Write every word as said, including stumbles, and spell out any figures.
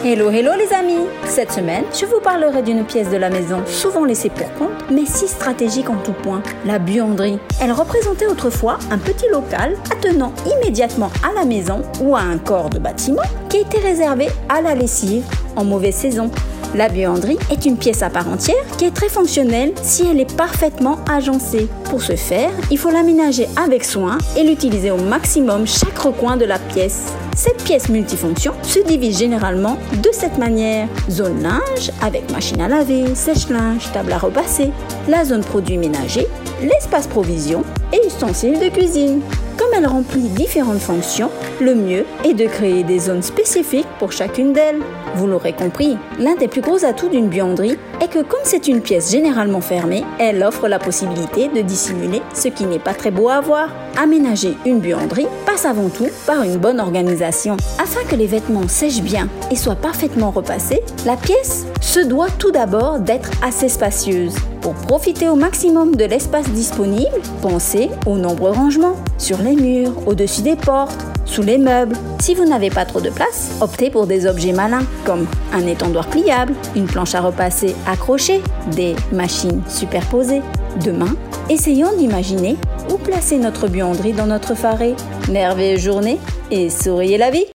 Hello, hello les amis! Cette semaine, je vous parlerai d'une pièce de la maison souvent laissée pour compte, mais si stratégique en tout point, la buanderie. Elle représentait autrefois un petit local attenant immédiatement à la maison ou à un corps de bâtiment qui était réservé à la lessive en mauvaise saison. La buanderie est une pièce à part entière qui est très fonctionnelle si elle est parfaitement agencée. Pour ce faire, il faut l'aménager avec soin et l'utiliser au maximum chaque recoin de la pièce. Cette pièce multifonction se divise généralement de cette manière. Zone linge avec machine à laver, sèche-linge, table à repasser. La zone produits ménagers, l'espace provision et ustensiles de cuisine. Comme elle remplit différentes fonctions, le mieux est de créer des zones spécifiques pour chacune d'elles. Vous l'aurez compris, l'un des plus gros atouts d'une buanderie est que comme c'est une pièce généralement fermée, elle offre la possibilité de dissimuler ce qui n'est pas très beau à voir. Aménager une buanderie passe avant tout par une bonne organisation. Afin que les vêtements sèchent bien et soient parfaitement repassés, la pièce se doit tout d'abord d'être assez spacieuse. Pour profiter au maximum de l'espace disponible, pensez aux nombreux rangements, sur les murs, au-dessus des portes, sous les meubles. Si vous n'avez pas trop de place, optez pour des objets malins comme un étendoir pliable, une planche à repasser accrochée, des machines superposées. Demain, essayons d'imaginer où placer notre buanderie dans notre faré. Merveilleuse journée et souriez la vie!